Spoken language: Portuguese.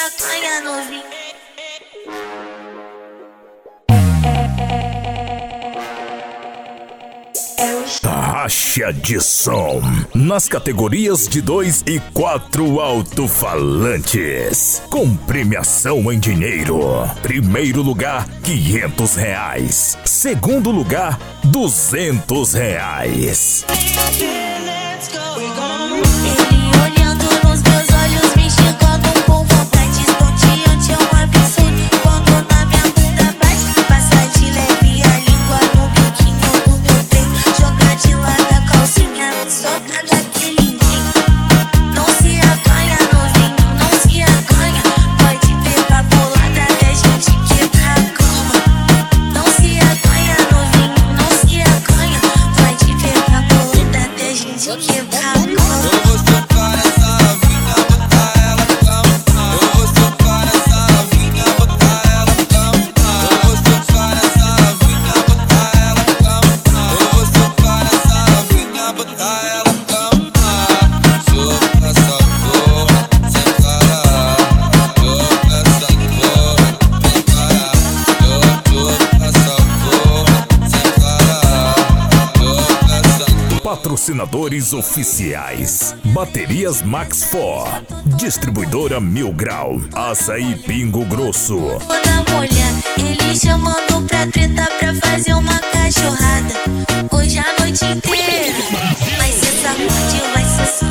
acanha novinho. Taxa de som nas categorias de 2 e 4 alto-falantes, com premiação em dinheiro. Primeiro lugar, R$500. Segundo lugar, R$200. Ele olhando nos meus olhos, me chegando com vontade estonteante, é um absurdo. Quando na minha bunda bate, passa de leve a língua no biquinho do meu peito, joga de lado a calcinha, solta daquele jeito. Não se acanha, novinho, não se acanha. Pode pegar bolada até a gente quebrar a cama. Não se acanha, novinho, não se acanha. Pode pegar bolada até a gente quebrar a cama. Patrocinadores oficiais: Baterias Max 4, Distribuidora Mil Grau, Açaí Pingo Grosso. Toda mulher, ele chamando pra treta pra fazer uma cachorrada. Hoje a noite inteira vai ser sacode, vai ser